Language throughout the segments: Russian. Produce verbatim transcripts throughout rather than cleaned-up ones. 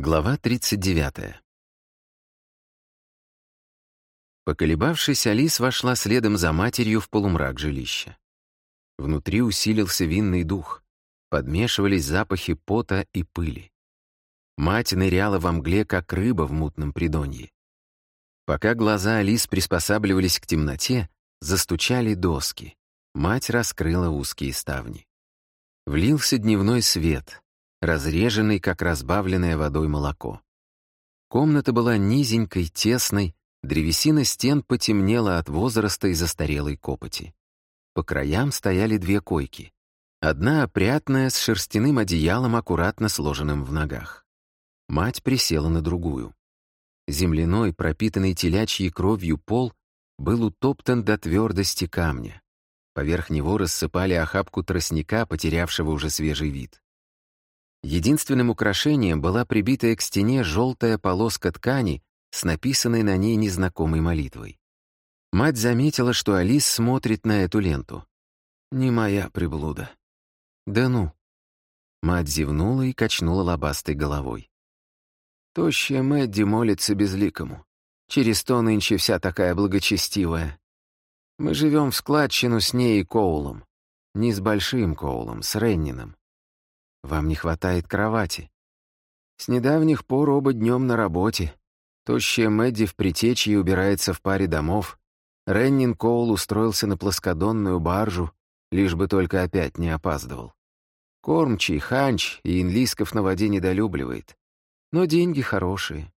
Глава тридцать девятая. Поколебавшись, Алис вошла следом за матерью в полумрак жилища. Внутри усилился винный дух, подмешивались запахи пота и пыли. Мать ныряла во мгле, как рыба в мутном придонье. Пока глаза Алис приспосабливались к темноте, застучали доски. Мать раскрыла узкие ставни. Влился дневной свет, разреженный, как разбавленное водой молоко. Комната была низенькой, тесной, древесина стен потемнела от возраста и застарелой копоти. По краям стояли две койки. Одна опрятная, с шерстяным одеялом, аккуратно сложенным в ногах. Мать присела на другую. Земляной, пропитанный телячьей кровью пол был утоптан до твердости камня. Поверх него рассыпали охапку тростника, потерявшего уже свежий вид. Единственным украшением была прибитая к стене желтая полоска ткани с написанной на ней незнакомой молитвой. Мать заметила, что Алис смотрит на эту ленту. «Не моя приблуда». «Да ну». Мать зевнула и качнула лобастой головой. «Тощая Мэдди молится безликому. Через то нынче вся такая благочестивая. Мы живем в складчину с ней и Коулом. Не с большим Коулом, с Реннином. Вам не хватает кровати. С недавних пор оба днем на работе. Тощая Мэдди в притечье убирается в паре домов. Реннин Коул устроился на плоскодонную баржу, лишь бы только опять не опаздывал. Кормчий, ханч и инлисков на воде недолюбливает. Но деньги хорошие.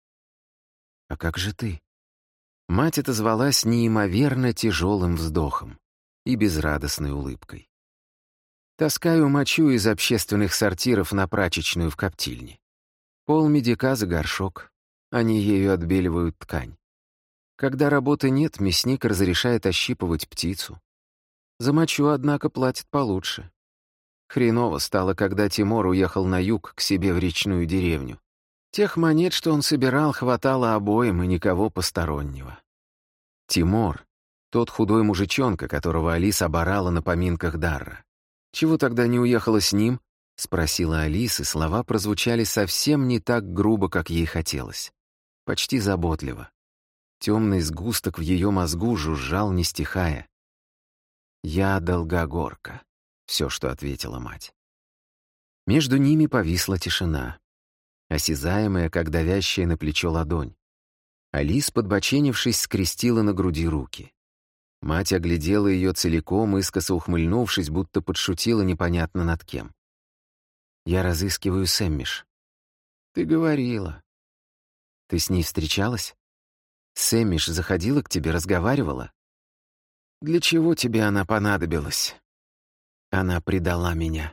А как же ты? Мать отозвалась неимоверно тяжелым вздохом и безрадостной улыбкой. Таскаю мочу из общественных сортиров на прачечную в коптильне. Полмедика за горшок. Они ею отбеливают ткань. Когда работы нет, мясник разрешает ощипывать птицу. За мочу, однако, платит получше. Хреново стало, когда Тимур уехал на юг к себе в речную деревню. Тех монет, что он собирал, хватало обоим и никого постороннего. Тимур — тот худой мужичонка, которого Алис оборала на поминках Дарра. «Чего тогда не уехала с ним?» — спросила Алис, и слова прозвучали совсем не так грубо, как ей хотелось. Почти заботливо. Темный сгусток в ее мозгу жужжал, не стихая. «Я Долгогорка», — все, что ответила мать. Между ними повисла тишина, осязаемая, как давящая на плечо ладонь. Алис, подбоченившись, скрестила на груди руки. Мать оглядела ее целиком, искоса ухмыльнувшись, будто подшутила непонятно над кем. «Я разыскиваю Сэммиш». «Ты говорила». «Ты с ней встречалась? Сэммиш заходила к тебе, разговаривала?» «Для чего тебе она понадобилась?» «Она предала меня».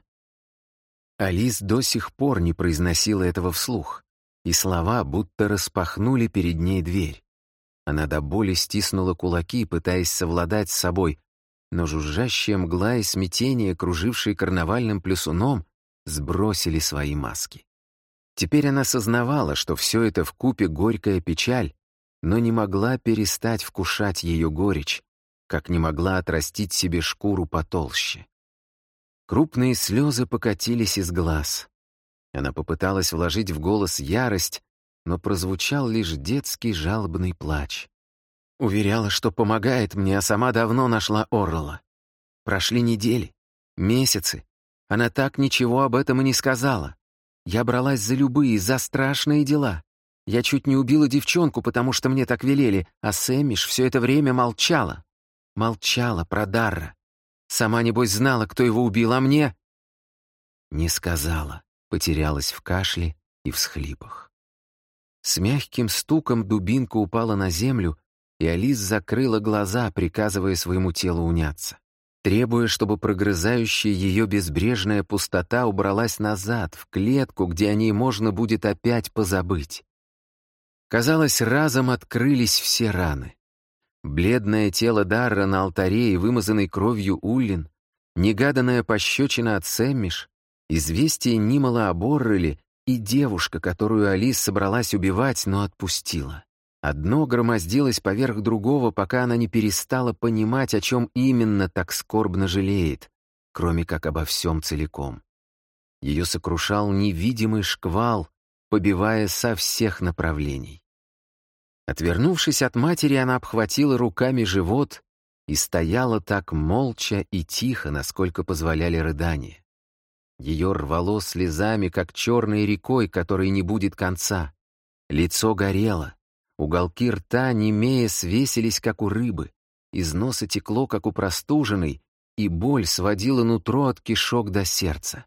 Алис до сих пор не произносила этого вслух, и слова будто распахнули перед ней дверь. Она до боли стиснула кулаки, пытаясь совладать с собой, но жужжащая мгла и смятение, кружившие карнавальным плюсуном, сбросили свои маски. Теперь она сознавала, что все это вкупе горькая печаль, но не могла перестать вкушать ее горечь, как не могла отрастить себе шкуру потолще. Крупные слезы покатились из глаз. Она попыталась вложить в голос ярость, но прозвучал лишь детский жалобный плач. Уверяла, что помогает мне, а сама давно нашла Орла. Прошли недели, месяцы. Она так ничего об этом и не сказала. Я бралась за любые, за страшные дела. Я чуть не убила девчонку, потому что мне так велели, а Сэммиш все это время молчала. Молчала про Дарра. Сама, небось, знала, кто его убил, а мне... Не сказала, потерялась в кашле и всхлипах. С мягким стуком дубинка упала на землю, и Алис закрыла глаза, приказывая своему телу уняться, требуя, чтобы прогрызающая ее безбрежная пустота убралась назад, в клетку, где о ней можно будет опять позабыть. Казалось, разом открылись все раны. Бледное тело Дарра на алтаре и вымазанный кровью Уллин, негаданная пощечина от Сэммиш, известие Нимала об Орреле и девушка, которую Алис собралась убивать, но отпустила. Одно громоздилось поверх другого, пока она не перестала понимать, о чем именно так скорбно жалеет, кроме как обо всем целиком. Ее сокрушал невидимый шквал, побивая со всех направлений. Отвернувшись от матери, она обхватила руками живот и стояла так молча и тихо, насколько позволяли рыдания. Ее рвало слезами, как черной рекой, которой не будет конца. Лицо горело, уголки рта, немея, свесились, как у рыбы, из носа текло, как у простуженной, и боль сводила нутро от кишок до сердца.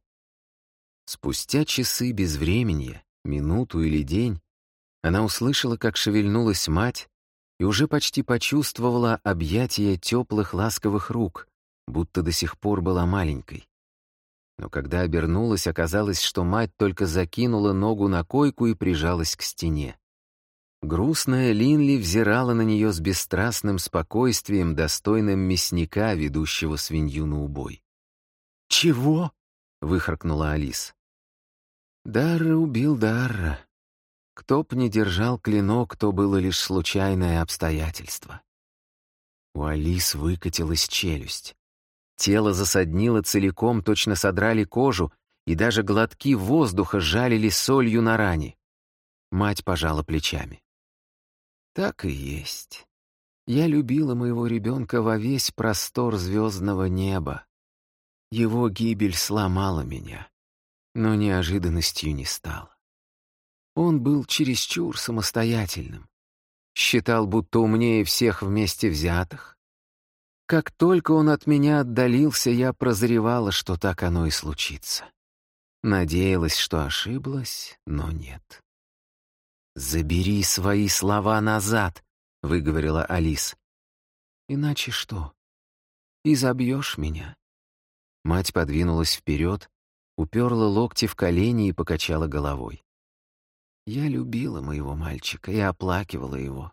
Спустя часы безвременья, минуту или день, она услышала, как шевельнулась мать, и уже почти почувствовала объятия теплых ласковых рук, будто до сих пор была маленькой. Но когда обернулась, оказалось, что мать только закинула ногу на койку и прижалась к стене. Грустная Линли взирала на нее с бесстрастным спокойствием, достойным мясника, ведущего свинью на убой. «Чего?» — выхаркнула Алис. «Дарра убил Дарра. Кто б не держал клинок, то было лишь случайное обстоятельство». У Алис выкатилась челюсть. Тело засаднило целиком, точно содрали кожу, и даже глотки воздуха жалили солью на ране. Мать пожала плечами. «Так и есть. Я любила моего ребенка во весь простор звездного неба. Его гибель сломала меня, но неожиданностью не стала. Он был чересчур самостоятельным. Считал, будто умнее всех вместе взятых. Как только он от меня отдалился, я прозревала, что так оно и случится. Надеялась, что ошиблась, но нет». «Забери свои слова назад», — выговорила Алис. «Иначе что? Изобьешь меня?» Мать подвинулась вперед, уперла локти в колени и покачала головой. «Я любила моего мальчика и оплакивала его.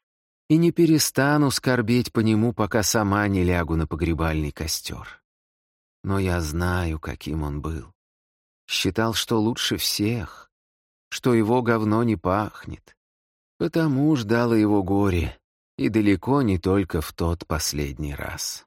И не перестану скорбеть по нему, пока сама не лягу на погребальный костер. Но я знаю, каким он был. Считал, что лучше всех, что его говно не пахнет. Потому ждало его горе, и далеко не только в тот последний раз».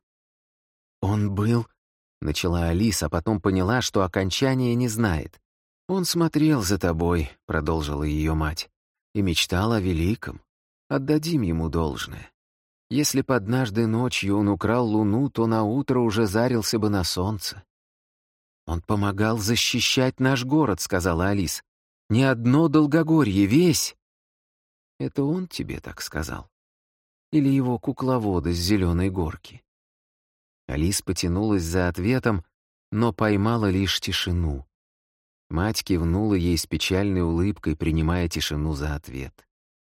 «Он был...» — начала Алис, а потом поняла, что окончания не знает. «Он смотрел за тобой», — продолжила ее мать, — «и мечтал о великом. Отдадим ему должное. Если б однажды ночью он украл луну, то наутро уже зарился бы на солнце». «Он помогал защищать наш город», — сказала Алис. «Не одно Долгогорье, весь». «Это он тебе так сказал? Или его кукловоды с зеленой горки?» Алис потянулась за ответом, но поймала лишь тишину. Мать кивнула ей с печальной улыбкой, принимая тишину за ответ.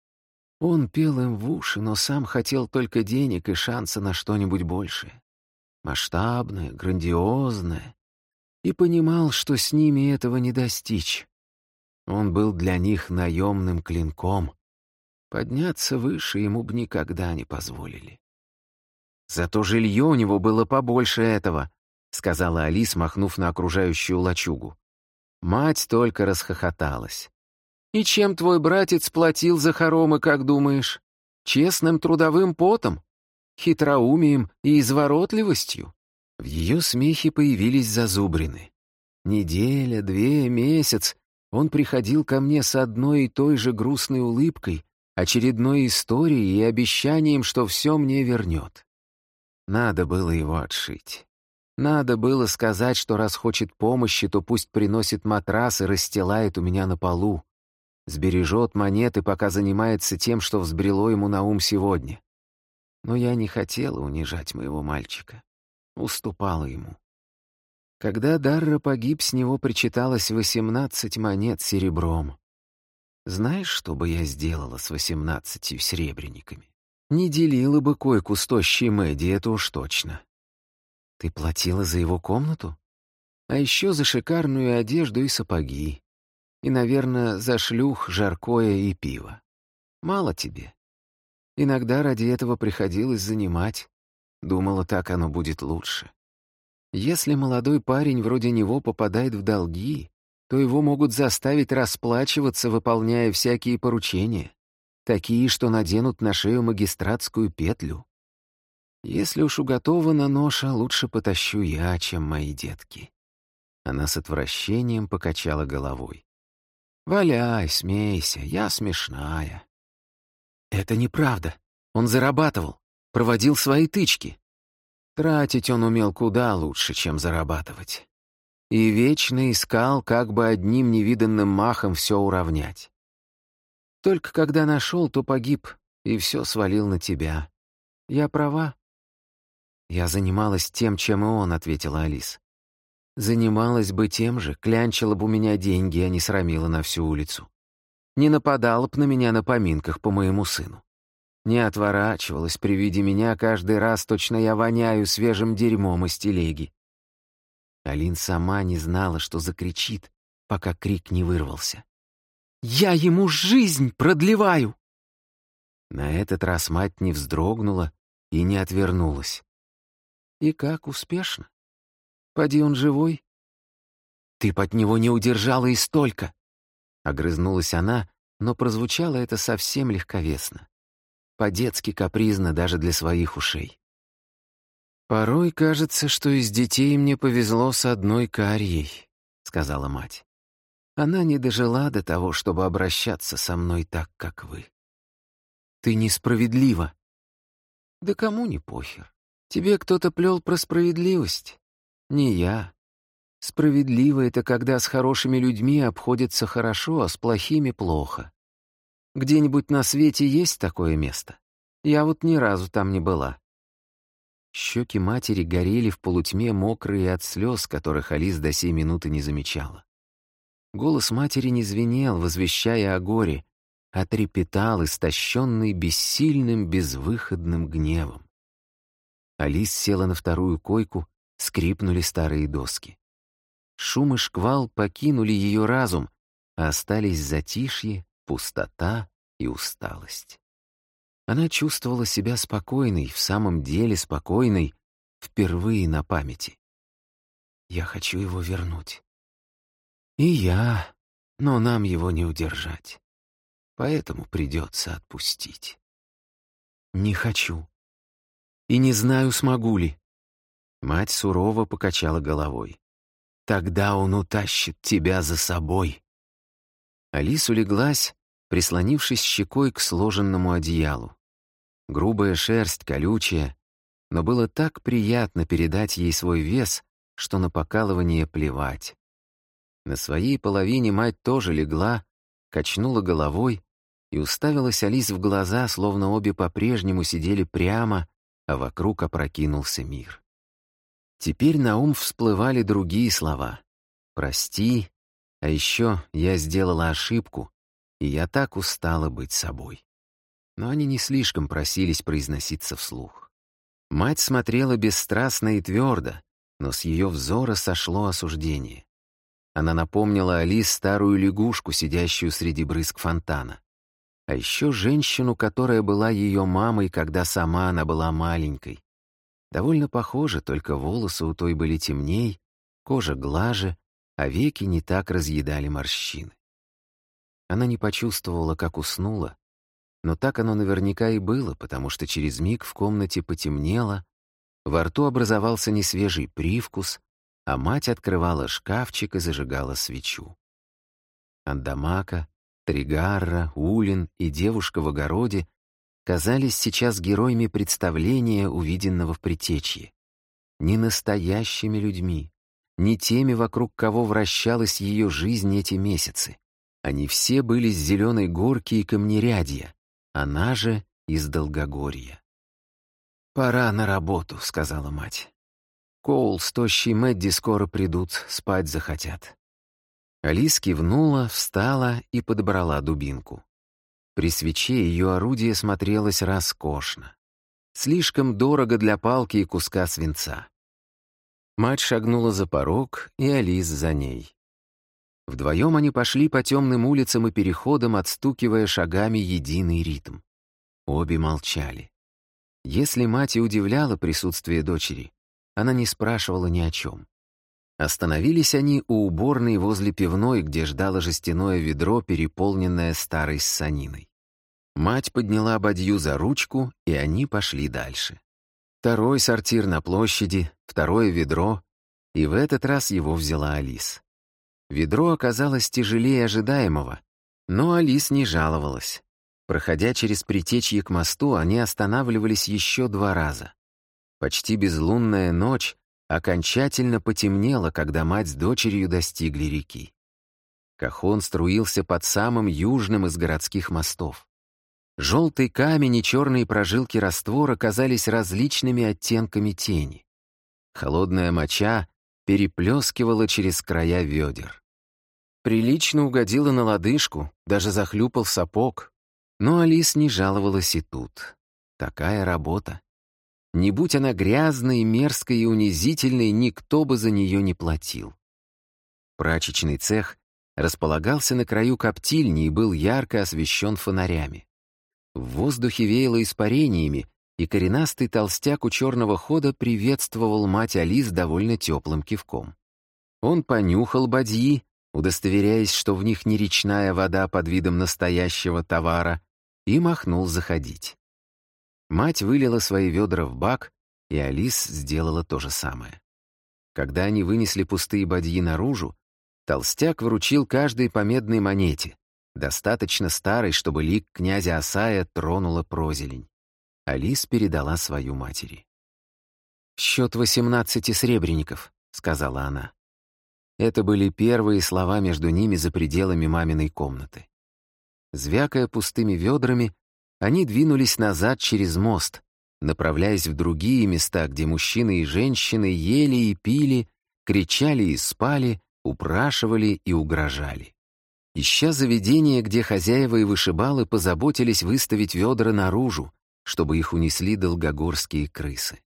Он пел им в уши, но сам хотел только денег и шанса на что-нибудь большее. Масштабное, грандиозное. И понимал, что с ними этого не достичь. Он был для них наемным клинком. Подняться выше ему бы никогда не позволили. «Зато жилье у него было побольше этого», — сказала Алис, махнув на окружающую лачугу. Мать только расхохоталась. «И чем твой братец платил за хоромы, как думаешь? Честным трудовым потом? Хитроумием и изворотливостью?» В ее смехе появились зазубрины. Неделя, две, месяц он приходил ко мне с одной и той же грустной улыбкой, очередной историей и обещанием, что все мне вернет. Надо было его отшить. Надо было сказать, что раз хочет помощи, то пусть приносит матрас и расстилает у меня на полу. Сбережет монеты, пока занимается тем, что взбрело ему на ум сегодня. Но я не хотела унижать моего мальчика. Уступала ему. Когда Дарра погиб, с него причиталось восемнадцать монет серебром. Знаешь, что бы я сделала с восемнадцатью серебряниками? Не делила бы койку с тощей Мэдди, это уж точно. Ты платила за его комнату? А еще за шикарную одежду и сапоги. И, наверное, за шлюх, жаркое и пиво. Мало тебе. Иногда ради этого приходилось занимать. Думала, так оно будет лучше. Если молодой парень вроде него попадает в долги, то его могут заставить расплачиваться, выполняя всякие поручения. Такие, что наденут на шею магистратскую петлю. Если уж уготована ноша, лучше потащу я, чем мои детки». Она с отвращением покачала головой. Валяй, смейся, я смешная». «Это неправда. Он зарабатывал, проводил свои тычки. Тратить он умел куда лучше, чем зарабатывать. И вечно искал, как бы одним невиданным махом все уравнять. Только когда нашел, то погиб, и все свалил на тебя. Я права?» «Я занималась тем, чем и он», — ответила Алис. «Занималась бы тем же, клянчила бы у меня деньги, а не срамила на всю улицу. Не нападала б на меня на поминках по моему сыну. Не отворачивалась при виде меня каждый раз, точно я воняю свежим дерьмом из телеги». Алин сама не знала, что закричит, пока крик не вырвался. «Я ему жизнь продлеваю!» На этот раз мать не вздрогнула и не отвернулась. «И как успешно? Поди он живой?» «Ты под него не удержала и столько!» Огрызнулась она, но прозвучало это совсем легковесно. По-детски капризно даже для своих ушей. «Порой кажется, что из детей мне повезло с одной Карьей», — сказала мать. «Она не дожила до того, чтобы обращаться со мной так, как вы. Ты несправедлива». «Да кому не похер? Тебе кто-то плел про справедливость? Не я. Справедливо — это когда с хорошими людьми обходятся хорошо, а с плохими — плохо. Где-нибудь на свете есть такое место? Я вот ни разу там не была». Щеки матери горели в полутьме, мокрые от слез, которых Алис до сей минуты не замечала. Голос матери не звенел, возвещая о горе, а трепетал, истощенный бессильным, безвыходным гневом. Алис села на вторую койку, скрипнули старые доски. Шум и шквал покинули ее разум, а остались затишье, пустота и усталость. Она чувствовала себя спокойной, в самом деле спокойной, впервые на памяти. «Я хочу его вернуть». «И я, но нам его не удержать. Поэтому придется отпустить». «Не хочу. И не знаю, смогу ли». Мать сурово покачала головой. «Тогда он утащит тебя за собой». Алис улеглась, прислонившись щекой к сложенному одеялу. Грубая шерсть, колючая, но было так приятно передать ей свой вес, что на покалывание плевать. На своей половине мать тоже легла, качнула головой и уставилась Алис в глаза, словно обе по-прежнему сидели прямо, а вокруг опрокинулся мир. Теперь на ум всплывали другие слова. «Прости», а еще «я сделала ошибку», и «я так устала быть собой». Но они не слишком просились произноситься вслух. Мать смотрела бесстрастно и твердо, но с ее взора сошло осуждение. Она напомнила Алис старую лягушку, сидящую среди брызг фонтана. А еще женщину, которая была ее мамой, когда сама она была маленькой. Довольно похоже, только волосы у той были темней, кожа глаже, а веки не так разъедали морщины. Она не почувствовала, как уснула, но так оно наверняка и было, потому что через миг в комнате потемнело, во рту образовался несвежий привкус, а мать открывала шкафчик и зажигала свечу. Андамака, Тригарра, Улин и девушка в огороде казались сейчас героями представления, увиденного в Притечье. Не настоящими людьми, не теми, вокруг кого вращалась ее жизнь эти месяцы. Они все были с Зеленой Горки и Камнерядья, она же из Долгогорья. «Пора на работу», — сказала мать. «Коул с тощей Мэдди скоро придут, спать захотят». Алис кивнула, встала и подобрала дубинку. При свече ее орудие смотрелось роскошно. Слишком дорого для палки и куска свинца. Мать шагнула за порог, и Алис за ней. Вдвоем они пошли по темным улицам и переходам, отстукивая шагами единый ритм. Обе молчали. Если мать и удивляла присутствие дочери, она не спрашивала ни о чем. Остановились они у уборной возле пивной, где ждало жестяное ведро, переполненное старой ссаниной. Мать подняла бадью за ручку, и они пошли дальше. Второй сортир на площади, второе ведро, и в этот раз его взяла Алис. Ведро оказалось тяжелее ожидаемого, но Алис не жаловалась. Проходя через Притечье к мосту, они останавливались еще два раза. Почти безлунная ночь окончательно потемнела, когда мать с дочерью достигли реки. Кахон струился под самым южным из городских мостов. Желтый камень и черные прожилки раствора казались различными оттенками тени. Холодная моча переплескивала через края ведер. Прилично угодила на лодыжку, даже захлюпал сапог. Но Алис не жаловалась и тут. Такая работа. Не будь она грязной, мерзкой и унизительной, никто бы за нее не платил. Прачечный цех располагался на краю коптильни и был ярко освещен фонарями. В воздухе веяло испарениями, и коренастый толстяк у черного хода приветствовал мать Алис довольно теплым кивком. Он понюхал бадьи, удостоверяясь, что в них не речная вода под видом настоящего товара, и махнул заходить. Мать вылила свои ведра в бак, и Алис сделала то же самое. Когда они вынесли пустые бадьи наружу, толстяк вручил каждой по медной монете, достаточно старой, чтобы лик князя Асая тронула прозелень. Алис передала свою матери. «Счет восемнадцати сребреников», — сказала она. Это были первые слова между ними за пределами маминой комнаты. Звякая пустыми ведрами, они двинулись назад через мост, направляясь в другие места, где мужчины и женщины ели и пили, кричали и спали, упрашивали и угрожали. Ища заведение, где хозяева и вышибалы позаботились выставить ведра наружу, чтобы их унесли долгогорские крысы.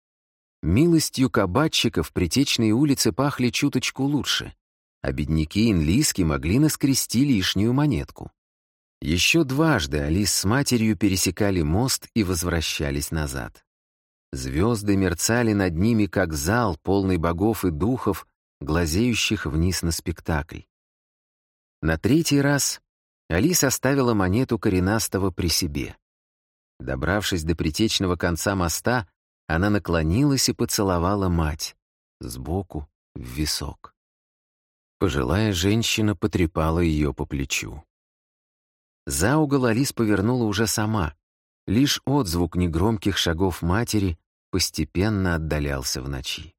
Милостью кабачиков Притечные улицы пахли чуточку лучше, а бедняки инлиски могли наскрести лишнюю монетку. Еще дважды Алис с матерью пересекали мост и возвращались назад. Звезды мерцали над ними, как зал, полный богов и духов, глазеющих вниз на спектакль. На третий раз Алис оставила монету коренастого при себе. Добравшись до притечного конца моста, она наклонилась и поцеловала мать, сбоку, в висок. Пожилая женщина потрепала ее по плечу. За угол Алис повернула уже сама. Лишь отзвук негромких шагов матери постепенно отдалялся в ночи.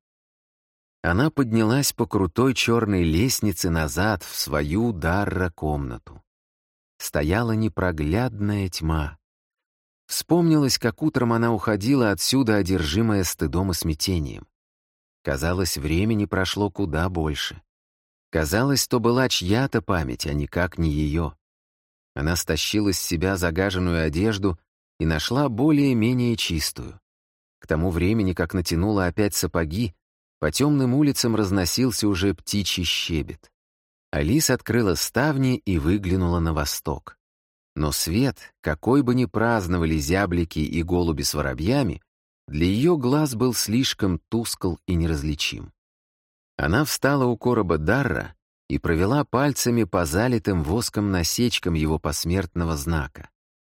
Она поднялась по крутой черной лестнице назад в свою Дарра-комнату. Стояла непроглядная тьма. Вспомнилось, как утром она уходила отсюда, одержимая стыдом и смятением. Казалось, времени прошло куда больше. Казалось, то была чья-то память, а никак не ее. Она стащила с себя загаженную одежду и нашла более-менее чистую. К тому времени, как натянула опять сапоги, по темным улицам разносился уже птичий щебет. Алис открыла ставни и выглянула на восток. Но свет, какой бы ни праздновали зяблики и голуби с воробьями, для ее глаз был слишком тускл и неразличим. Она встала у короба Дарра и провела пальцами по залитым воском насечкам его посмертного знака.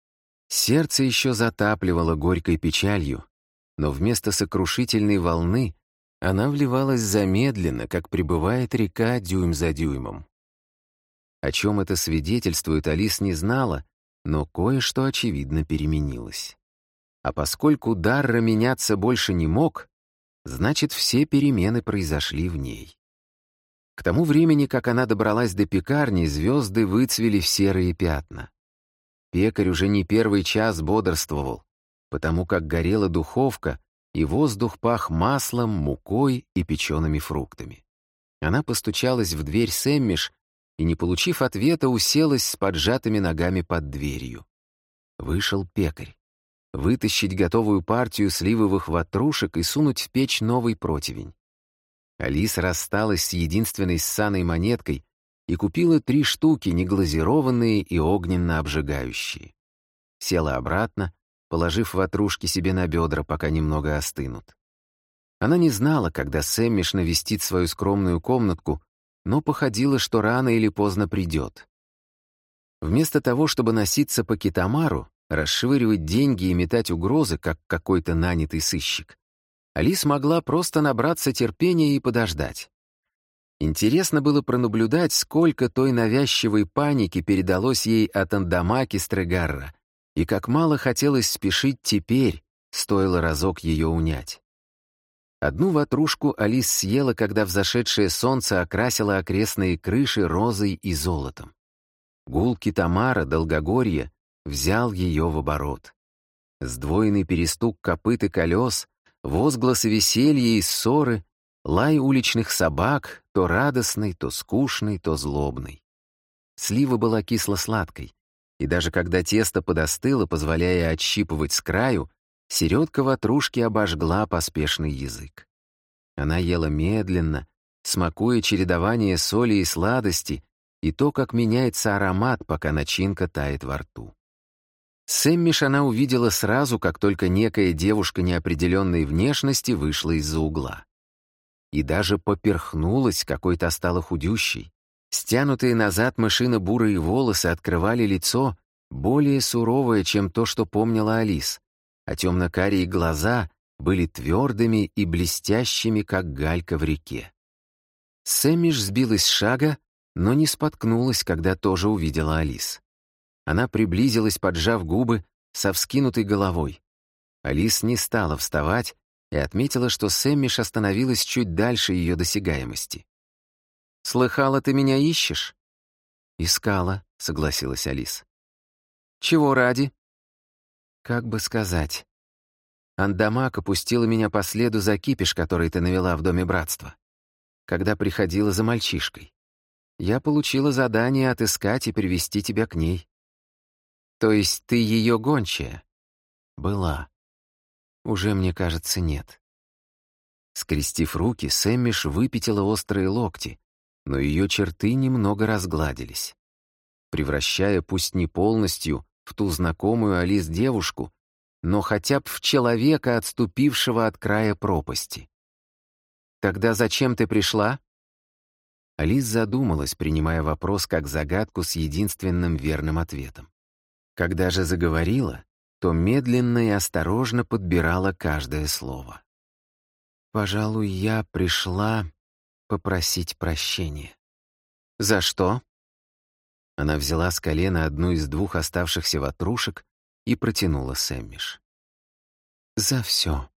Сердце еще затапливало горькой печалью, но вместо сокрушительной волны она вливалась замедленно, как прибывает река дюйм за дюймом. О чем это свидетельствует, Алис не знала, но кое-что, очевидно, переменилось. А поскольку Дарра меняться больше не мог, значит, все перемены произошли в ней. К тому времени, как она добралась до пекарни, звезды выцвели в серые пятна. Пекарь уже не первый час бодрствовал, потому как горела духовка, и воздух пах маслом, мукой и печеными фруктами. Она постучалась в дверь Сэммиш и, не получив ответа, уселась с поджатыми ногами под дверью. Вышел пекарь. Вытащить готовую партию сливовых ватрушек и сунуть в печь новый противень. Алис рассталась с единственной ссаной монеткой и купила три штуки, неглазированные и огненно обжигающие. Села обратно, положив ватрушки себе на бедра, пока немного остынут. Она не знала, когда Сэммиш навестит свою скромную комнатку, но походила, что рано или поздно придет. Вместо того, чтобы носиться по Китамару, расшвыривать деньги и метать угрозы, как какой-то нанятый сыщик, Алис могла просто набраться терпения и подождать. Интересно было пронаблюдать, сколько той навязчивой паники передалось ей от Андамаки Стрегарра, и как мало хотелось спешить теперь, стоило разок ее унять. Одну ватрушку Алис съела, когда взошедшее солнце окрасило окрестные крыши розой и золотом. Гул Китамара, Долгогорья, взял ее в оборот. Сдвоенный перестук копыт и колес, возгласы веселья и ссоры, лай уличных собак, то радостный, то скучный, то злобный. Слива была кисло-сладкой, и даже когда тесто подостыло, позволяя отщипывать с краю, середка ватрушки обожгла поспешный язык. Она ела медленно, смакуя чередование соли и сладости и то, как меняется аромат, пока начинка тает во рту. Сэммиш она увидела сразу, как только некая девушка неопределенной внешности вышла из-за угла. И даже поперхнулась, какой-то стала худющей. Стянутые назад мышино-бурые волосы открывали лицо, более суровое, чем то, что помнила Алис, а темно-карие глаза были твердыми и блестящими, как галька в реке. Сэммиш сбилась с шага, но не споткнулась, когда тоже увидела Алис. Она приблизилась, поджав губы, со вскинутой головой. Алис не стала вставать и отметила, что Сэммиш остановилась чуть дальше ее досягаемости. «Слыхала, ты меня ищешь?» «Искала», — согласилась Алис. «Чего ради?» «Как бы сказать. Андамак опустила меня по следу за кипиш, который ты навела в Доме Братства, когда приходила за мальчишкой. Я получила задание отыскать и привести тебя к ней». «То есть ты ее гончая?» «Была. Уже, мне кажется, нет». Скрестив руки, Сэммиш выпятила острые локти, но ее черты немного разгладились, превращая, пусть не полностью, в ту знакомую Алис девушку, но хотя бы в человека, отступившего от края пропасти. «Тогда зачем ты пришла?» Алис задумалась, принимая вопрос как загадку с единственным верным ответом. Когда же заговорила, то медленно и осторожно подбирала каждое слово. «Пожалуй, я пришла попросить прощения». «За что?» Она взяла с колена одну из двух оставшихся ватрушек и протянула Сэммиш. «За все.